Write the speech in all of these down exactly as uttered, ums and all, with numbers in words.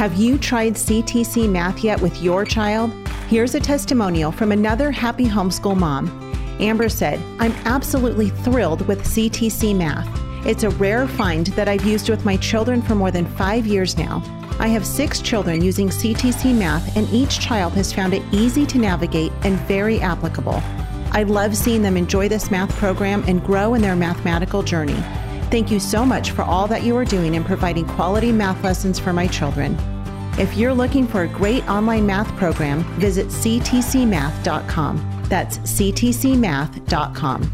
Have you tried C T C Math yet with your child? Here's a testimonial from another happy homeschool mom. Amber said, "I'm absolutely thrilled with C T C Math. It's a rare find that I've used with my children for more than five years now. I have six children using C T C Math, and each child has found it easy to navigate and very applicable. I love seeing them enjoy this math program and grow in their mathematical journey. Thank you so much for all that you are doing in providing quality math lessons for my children." If you're looking for a great online math program, visit c t c math dot com. That's c t c math dot com.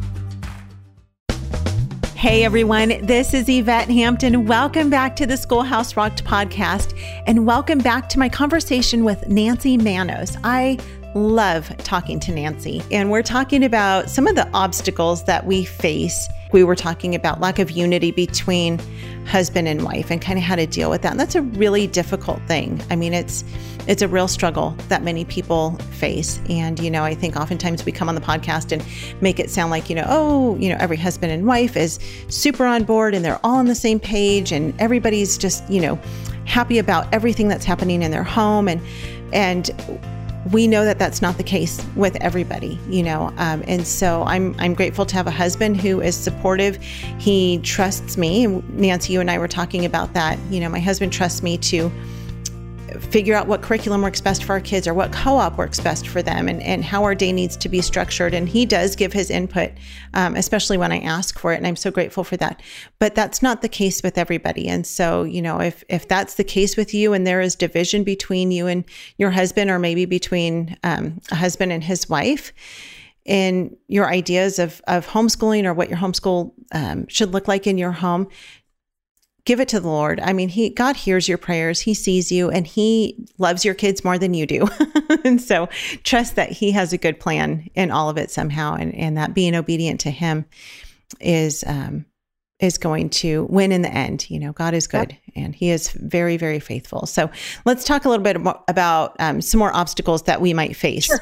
Hey everyone, this is Yvette Hampton. Welcome back to the Schoolhouse Rocked podcast, and welcome back to my conversation with Nancy Manos. I love talking to Nancy, and we're talking about some of the obstacles that we face. We were talking about lack of unity between husband and wife and kind of how to deal with that. And that's a really difficult thing. I mean, it's it's a real struggle that many people face. And, you know, I think oftentimes we come on the podcast and make it sound like, you know, oh, you know, every husband and wife is super on board and they're all on the same page and everybody's just, you know, happy about everything that's happening in their home. And, and we know that that's not the case with everybody, you know, um, and so I'm I'm grateful to have a husband who is supportive. He trusts me. Nancy, you and I were talking about that. You know, my husband trusts me to figure out what curriculum works best for our kids or what co-op works best for them and, and how our day needs to be structured. And he does give his input, um, especially when I ask for it. And I'm so grateful for that. But that's not the case with everybody. And so, you know, if, if that's the case with you and there is division between you and your husband, or maybe between um, a husband and his wife, in your ideas of, of homeschooling or what your homeschool um, should look like in your home, give it to the Lord. I mean, he, God hears your prayers. He sees you and he loves your kids more than you do. And so trust that he has a good plan in all of it somehow. And, and that being obedient to him is, um, is going to win in the end. You know, God is good and he is very, very faithful. So let's talk a little bit more about um, some more obstacles that we might face. Sure.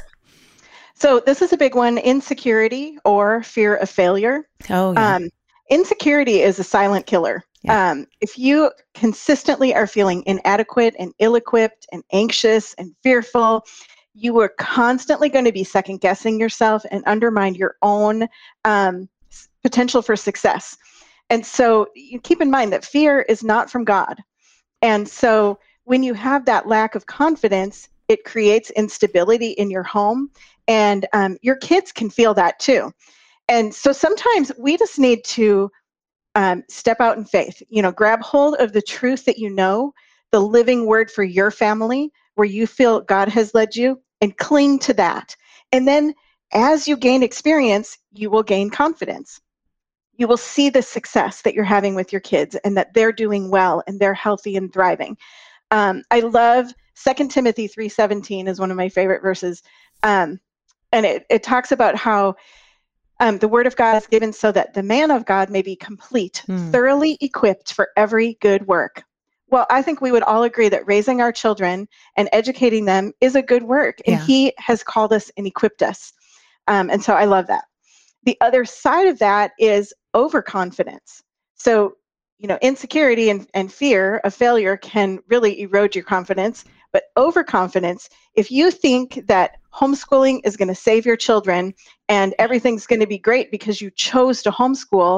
So this is a big one: insecurity or fear of failure. Oh, yeah. Um, insecurity is a silent killer. Yeah. Um, if you consistently are feeling inadequate and ill-equipped and anxious and fearful, you are constantly going to be second guessing yourself and undermine your own um, potential for success. And so you keep in mind that fear is not from God. And so when you have that lack of confidence, it creates instability in your home, and um, your kids can feel that too. And so sometimes we just need to Um, step out in faith, you know, grab hold of the truth that you know, the living word for your family, where you feel God has led you, and cling to that. And then as you gain experience, you will gain confidence. You will see the success that you're having with your kids and that they're doing well and they're healthy and thriving. Um, I love Second Timothy three seventeen is one of my favorite verses. Um, and it, it talks about how Um, the word of God is given so that the man of God may be complete, mm. thoroughly equipped for every good work. Well, I think we would all agree that raising our children and educating them is a good work, and yeah. he has called us and equipped us. Um, and so I love that. The other side of that is overconfidence. So, you know, insecurity and, and fear of failure can really erode your confidence. But overconfidence, if you think that homeschooling is going to save your children and everything's going to be great because you chose to homeschool,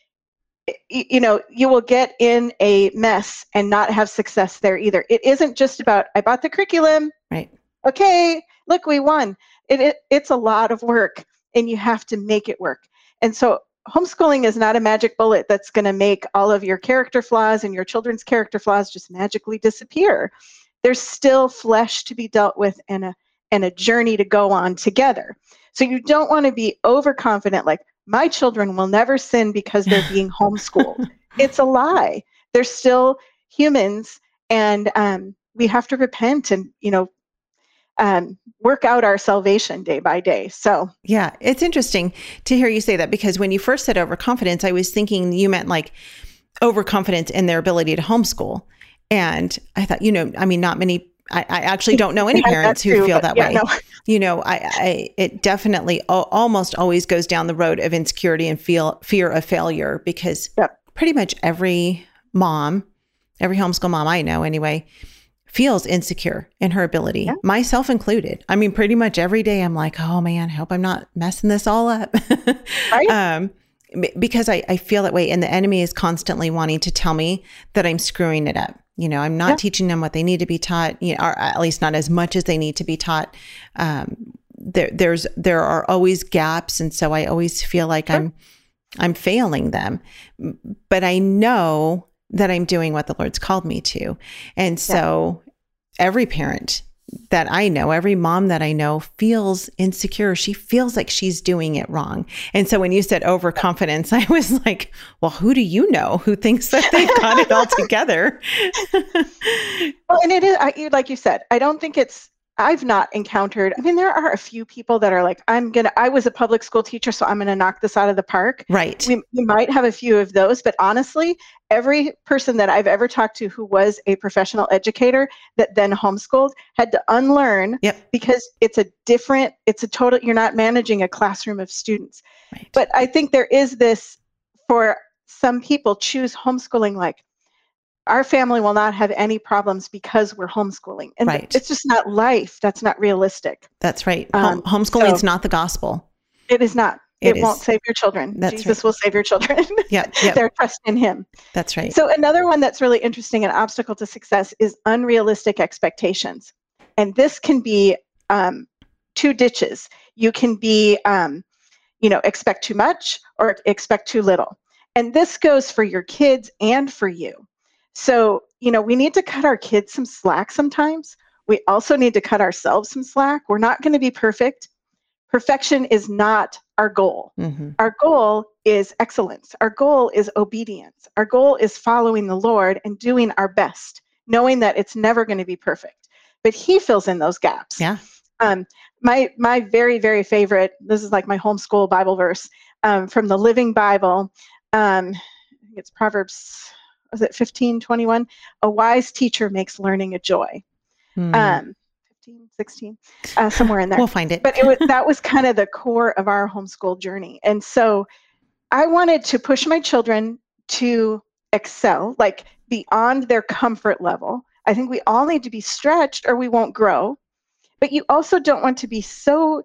you know, you will get in a mess and not have success there either. It isn't just about, I bought the curriculum. Right. Okay, look, we won. It, it It's a lot of work and you have to make it work. And so homeschooling is not a magic bullet that's going to make all of your character flaws and your children's character flaws just magically disappear. There's still flesh to be dealt with and a and a journey to go on together. So you don't want to be overconfident, like, my children will never sin because they're being homeschooled. It's a lie. They're still humans, and um, we have to repent and, you know, um, work out our salvation day by day. So yeah, it's interesting to hear you say that, because when you first said overconfidence, I was thinking you meant like overconfidence in their ability to homeschool. And I thought, you know, I mean, not many, I, I actually don't know any parents who too, feel that yeah, way. No. You know, I, I, it definitely al- almost always goes down the road of insecurity and feel fear of failure, because yep. pretty much every mom, every homeschool mom I know anyway, feels insecure in her ability, Yeah. myself included. I mean, pretty much every day I'm like, oh man, I hope I'm not messing this all up. Right? um, because I, I feel that way. And the enemy is constantly wanting to tell me that I'm screwing it up. You know, I'm not Yeah. teaching them what they need to be taught, you know, or at least not as much as they need to be taught. Um, there, there's, there are always gaps. And so I always feel like Sure. I'm, I'm failing them, but I know that I'm doing what the Lord's called me to. And so yeah. every parent that I know, every mom that I know feels insecure. She feels like she's doing it wrong. And so when you said overconfidence, I was like, well, who do you know who thinks that they've got it all together? Well, and it is, I, like you said, I don't think it's, I've not encountered, I mean, there are a few people that are like, I'm going to, I was a public school teacher, so I'm going to knock this out of the park. Right. We, we might have a few of those, but honestly, every person that I've ever talked to who was a professional educator that then homeschooled had to unlearn Yep. because it's a different, it's a total, you're not managing a classroom of students. Right. But I think there is this, for some people, choose homeschooling like, our family will not have any problems because we're homeschooling. And right. it's just not life. That's not realistic. That's right. Um, Home, homeschooling is so not the gospel. It is not. It It, is. won't save your children. That's Jesus right. will save your children. Yep, yep. Their trust in him. That's right. So another one that's really interesting, an obstacle to success, is unrealistic expectations. And this can be um, two ditches. You can be, um, you know, expect too much or expect too little. And this goes for your kids and for you. So, you know, we need to cut our kids some slack sometimes. We also need to cut ourselves some slack. We're not going to be perfect. Perfection is not our goal. Mm-hmm. Our goal is excellence. Our goal is obedience. Our goal is following the Lord and doing our best, knowing that it's never going to be perfect. But he fills in those gaps. Yeah. Um, my my very, very favorite, this is like my homeschool Bible verse um, from the Living Bible. Um, I think it's Proverbs, was it fifteen twenty-one? A wise teacher makes learning a joy. Mm. Um, fifteen, sixteen, uh, somewhere in there. We'll find it. But it was, that was kind of the core of our homeschool journey. And so I wanted to push my children to excel, like beyond their comfort level. I think we all need to be stretched or we won't grow. But you also don't want to be so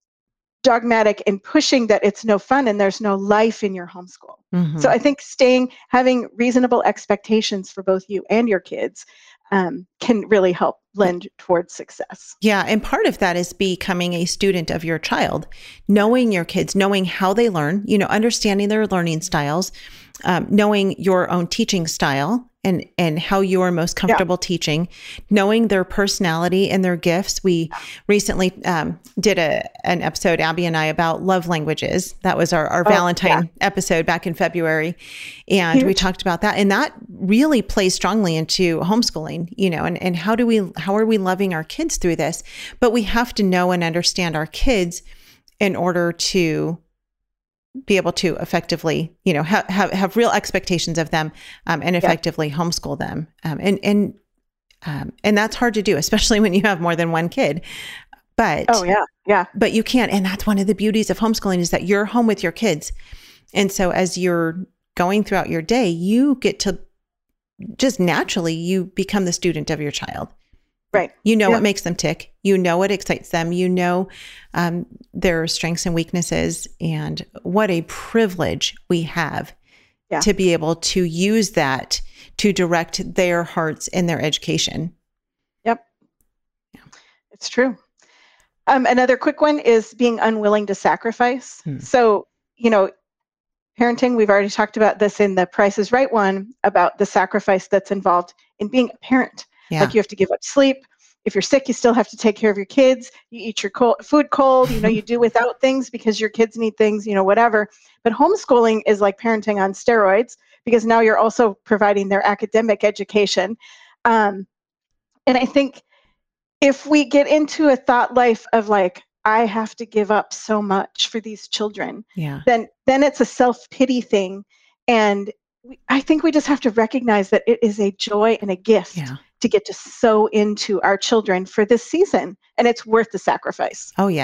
dogmatic and pushing that it's no fun and there's no life in your homeschool. Mm-hmm. So I think staying, having reasonable expectations for both you and your kids um, can really help lend towards success. Yeah. And part of that is becoming a student of your child, knowing your kids, knowing how they learn, you know, understanding their learning styles, um, knowing your own teaching style and, and how you are most comfortable yeah. teaching, knowing their personality and their gifts. We yeah. recently um, did a an episode, Abby and I, about love languages. That was our, our oh, Valentine yeah. episode back in February. And Huge. we talked about that. And that really plays strongly into homeschooling, you know, and, and how do we, how are we loving our kids through this? But we have to know and understand our kids in order to be able to effectively, you know, have have, have real expectations of them um, and effectively yeah. homeschool them. Um, and and um, and that's hard to do, especially when you have more than one kid. But oh yeah, yeah. But you can't, and that's one of the beauties of homeschooling is that you're home with your kids, and so as you're going throughout your day, you get to just naturally you become the student of your child. Right. You know yeah. what makes them tick. You know what excites them. You know um, their strengths and weaknesses. And what a privilege we have yeah. to be able to use that to direct their hearts in their education. Yep. Yeah. It's true. Um, another quick one is being unwilling to sacrifice. Hmm. So, you know, parenting, we've already talked about this in the Price is Right one about the sacrifice that's involved in being a parent. Yeah. Like you have to give up sleep. If you're sick, you still have to take care of your kids. You eat your cold, food cold, you know, you do without things because your kids need things, you know, whatever. But homeschooling is like parenting on steroids because now you're also providing their academic education. Um, and I think if we get into a thought life of like, I have to give up so much for these children, yeah. then, then it's a self-pity thing. And we, I think we just have to recognize that it is a joy and a gift. Yeah. to get to sow into our children for this season. And it's worth the sacrifice. Oh, yes.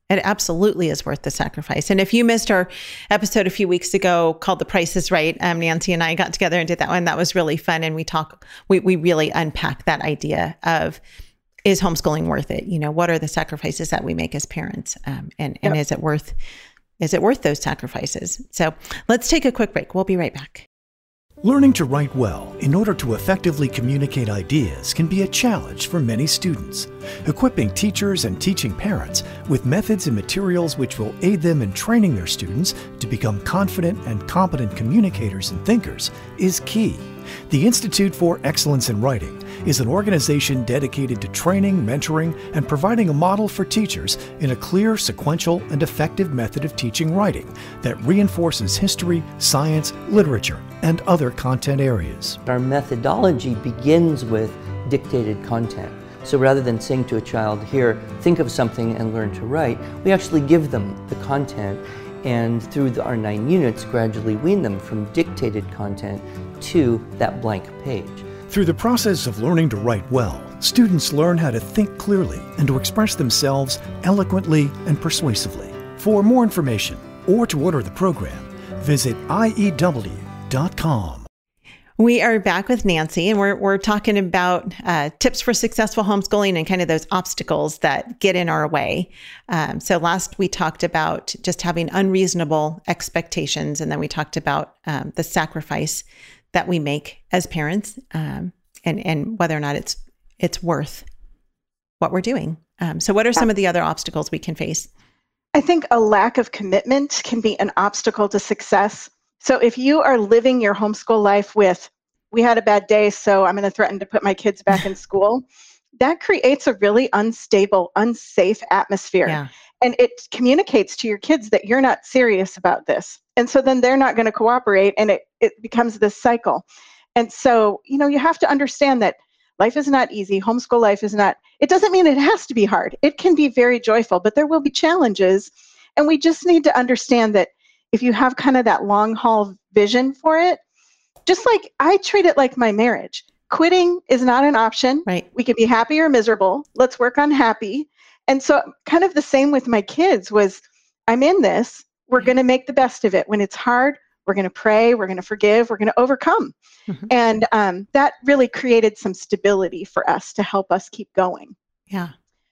It absolutely is worth the sacrifice. And if you missed our episode a few weeks ago called The Price is Right, um, Nancy and I got together and did that one. That was really fun. And we talk, we, we really unpack that idea of, is homeschooling worth it? You know, what are the sacrifices that we make as parents? Um, and, and Yep. is it worth, is it worth those sacrifices? So let's take a quick break. We'll be right back. Learning to write well in order to effectively communicate ideas can be a challenge for many students. Equipping teachers and teaching parents with methods and materials which will aid them in training their students to become confident and competent communicators and thinkers is key. The Institute for Excellence in Writing is an organization dedicated to training, mentoring, and providing a model for teachers in a clear, sequential, and effective method of teaching writing that reinforces history, science, literature, and other content areas. Our methodology begins with dictated content. So rather than saying to a child, here, think of something and learn to write, we actually give them the content, and through the, our nine units, gradually wean them from dictated content to that blank page. Through the process of learning to write well, students learn how to think clearly and to express themselves eloquently and persuasively. For more information or to order the program, visit I E W dot com. We are back with Nancy, and we're we're talking about uh, tips for successful homeschooling and kind of those obstacles that get in our way. Um, so last we talked about just having unreasonable expectations, and then we talked about um, the sacrifice that we make as parents, um, and and whether or not it's it's worth what we're doing. Um, so, what are some of the other obstacles we can face? I think a lack of commitment can be an obstacle to success. So if you are living your homeschool life with, we had a bad day, so I'm going to threaten to put my kids back in school, that creates a really unstable, unsafe atmosphere. Yeah. And it communicates to your kids that you're not serious about this. And so then they're not going to cooperate, and it, it becomes this cycle. And so, you know, you have to understand that life is not easy. Homeschool life is not, it doesn't mean it has to be hard. It can be very joyful, but there will be challenges. And we just need to understand that if you have kind of that long haul vision for it, just like I treat it like my marriage, quitting is not an option. Right. We can be happy or miserable. Let's work on happy. And so kind of the same with my kids was, I'm in this. We're going to make the best of it. When it's hard, we're going to pray, we're going to forgive, we're going to overcome. Mm-hmm. And um, that really created some stability for us to help us keep going. Yeah.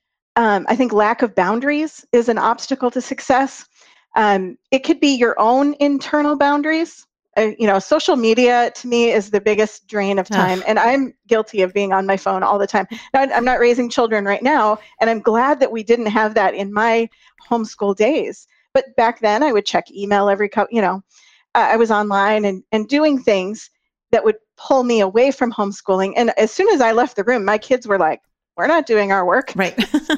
Um, I think lack of boundaries is an obstacle to success. Um, it could be your own internal boundaries. Uh, you know, social media to me is the biggest drain of time. Ugh. And I'm guilty of being on my phone all the time. Now, I'm not raising children right now, and I'm glad that we didn't have that in my homeschool days. But back then I would check email every couple, you know, uh, I was online and, and doing things that would pull me away from homeschooling. And as soon as I left the room, my kids were like, we're not doing our work. Right. so,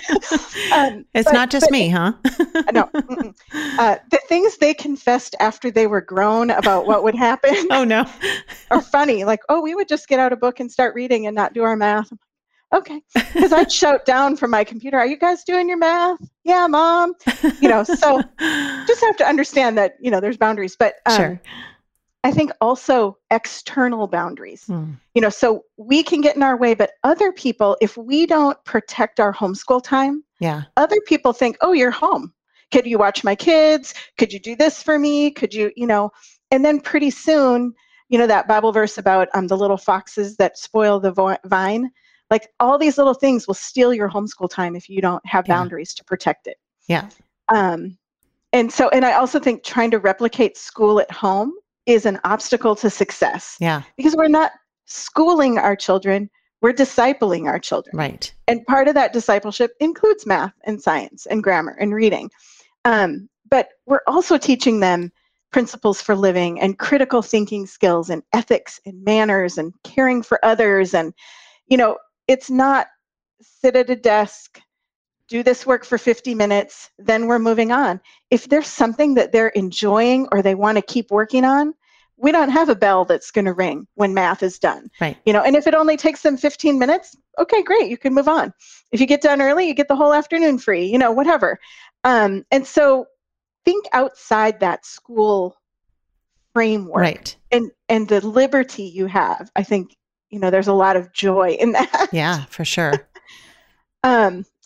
um, it's but, not just but, me, huh? no. Uh, the things they confessed after they were grown about what would happen oh, no. are funny. Like, oh, we would just get out a book and start reading and not do our math. Okay. Because I'd shout down from my computer, are you guys doing your math? Yeah, Mom. You know, so just have to understand that, you know, there's boundaries. But um, sure. I think also external boundaries, hmm. you know, so we can get in our way, but other people, if we don't protect our homeschool time, yeah, other people think, oh, you're home. Could you watch my kids? Could you do this for me? Could you, you know, and then pretty soon, you know, that Bible verse about um, the little foxes that spoil the vo- vine, like all these little things will steal your homeschool time if you don't have yeah. boundaries to protect it. Yeah. Um, and so, and I also think trying to replicate school at home is an obstacle to success. Yeah. Because we're not schooling our children, we're discipling our children. Right. And part of that discipleship includes math and science and grammar and reading. Um, but we're also teaching them principles for living and critical thinking skills and ethics and manners and caring for others. And, you know, it's not sit at a desk, do this work for fifty minutes, then we're moving on. If there's something that they're enjoying or they want to keep working on, we don't have a bell that's going to ring when math is done. Right. You know, and if it only takes them fifteen minutes, okay, great, you can move on. If you get done early, you get the whole afternoon free, you know, whatever. Um, and so think outside that school framework. Right. And and the liberty you have. I think, you know, there's a lot of joy in that. Yeah, for sure. um,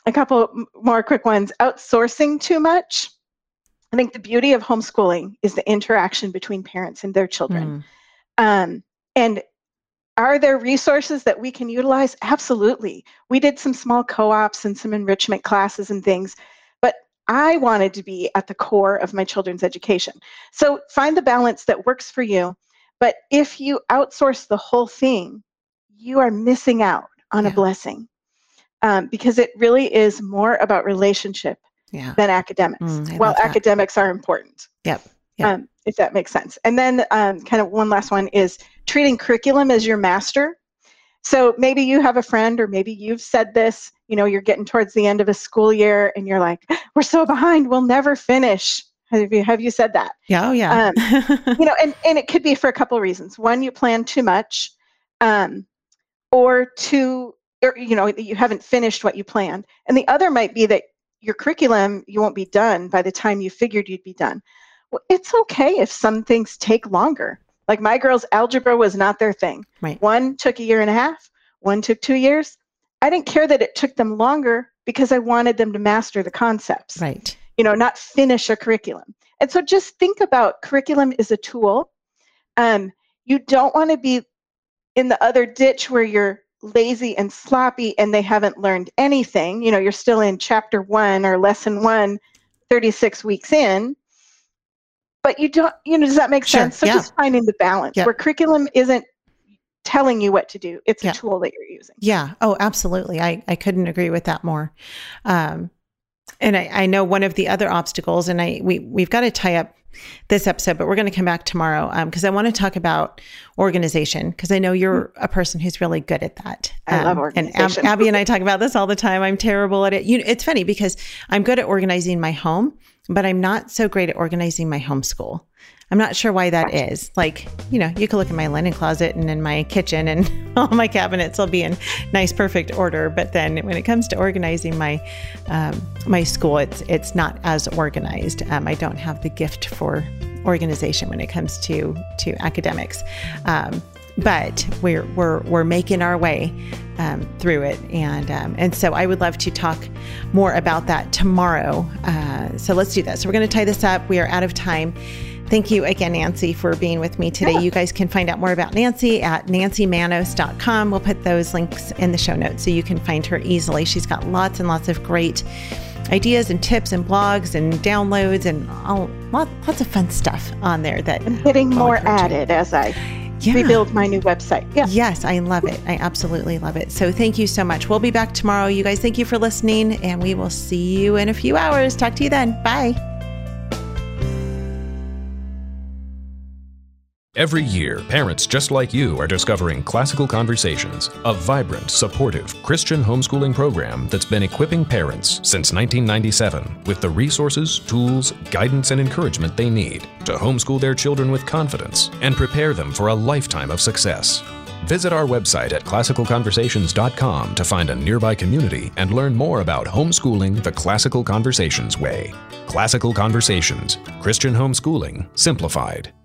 a couple more quick ones. Outsourcing too much. I think the beauty of homeschooling is the interaction between parents and their children. Mm. Um, and are there resources that we can utilize? Absolutely. We did some small co-ops and some enrichment classes and things, but I wanted to be at the core of my children's education. So find the balance that works for you. But if you outsource the whole thing, you are missing out on yeah. a blessing, um, because it really is more about relationship yeah. than academics. Mm, well, academics are important. Yep. yep. Um, if that makes sense. And then um, kind of one last one is treating curriculum as your master. So maybe you have a friend, or maybe you've said this, you know, you're getting towards the end of a school year and you're like, we're so behind, we'll never finish. Have you, have you said that? Yeah, oh yeah. um, you know, and, and it could be for a couple of reasons. One, you plan too much, um, or two, or, you know, you haven't finished what you planned. And the other might be that your curriculum, you won't be done by the time you figured you'd be done. Well, it's okay if some things take longer. Like my girls' algebra was not their thing. Right. One took a year and a half, one took two years. I didn't care that it took them longer because I wanted them to master the concepts. Right. You know, not finish a curriculum. And so just think about curriculum is a tool. Um, you don't want to be in the other ditch where you're lazy and sloppy and they haven't learned anything. You know, you're still in chapter one or lesson one, thirty-six weeks in. But you don't, you know, does that make sure. sense? So yeah. just finding the balance yep. where curriculum isn't telling you what to do. It's yeah. a tool that you're using. Yeah. Oh, absolutely. I, I couldn't agree with that more. Um, and I, I know one of the other obstacles, and I we, we've got to tie up this episode, but we're going to come back tomorrow because um, I want to talk about organization, because I know you're a person who's really good at that. I um, love organization. And Ab- Abby and I talk about this all the time. I'm terrible at it. You know, it's funny because I'm good at organizing my home, but I'm not so great at organizing my homeschool. I'm not sure why that gotcha. is. Like, you know, you could look in my linen closet and in my kitchen and all my cabinets will be in nice, perfect order. But then when it comes to organizing my um, my school, it's it's not as organized. Um, I don't have the gift for organization when it comes to to academics. Um, but we're we're we're making our way um, through it, and um, and so I would love to talk more about that tomorrow. Uh, so let's do that. So we're going to tie this up. We are out of time. Thank you again, Nancy, for being with me today. Yeah. You guys can find out more about Nancy at nancy manos dot com. We'll put those links in the show notes so you can find her easily. She's got lots and lots of great ideas and tips and blogs and downloads and all, lots, lots of fun stuff on there. That I'm getting more added as I yeah. rebuild my new website. Yeah. Yes, I love it. I absolutely love it. So thank you so much. We'll be back tomorrow. You guys, thank you for listening, and we will see you in a few hours. Talk to you then. Bye. Every year, parents just like you are discovering Classical Conversations, a vibrant, supportive Christian homeschooling program that's been equipping parents since nineteen ninety-seven with the resources, tools, guidance, and encouragement they need to homeschool their children with confidence and prepare them for a lifetime of success. Visit our website at classical conversations dot com to find a nearby community and learn more about homeschooling the Classical Conversations way. Classical Conversations, Christian homeschooling simplified.